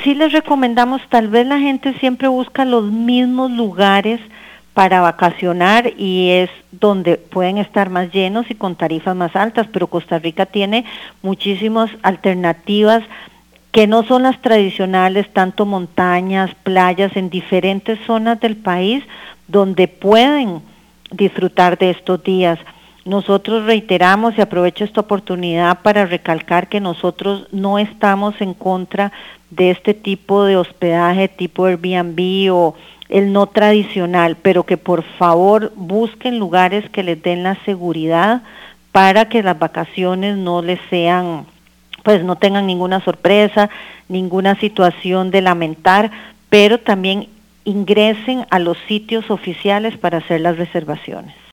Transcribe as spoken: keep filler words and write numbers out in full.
sí les recomendamos, tal vez la gente siempre busca los mismos lugares para vacacionar y es donde pueden estar más llenos y con tarifas más altas, pero Costa Rica tiene muchísimas alternativas que no son las tradicionales, tanto montañas, playas en diferentes zonas del país donde pueden disfrutar de estos días. Nosotros reiteramos y aprovecho esta oportunidad para recalcar que nosotros no estamos en contra de este tipo de hospedaje tipo Airbnb o el no tradicional, pero que por favor busquen lugares que les den la seguridad para que las vacaciones no les sean, pues no tengan ninguna sorpresa, ninguna situación de lamentar, pero también ingresen a los sitios oficiales para hacer las reservaciones.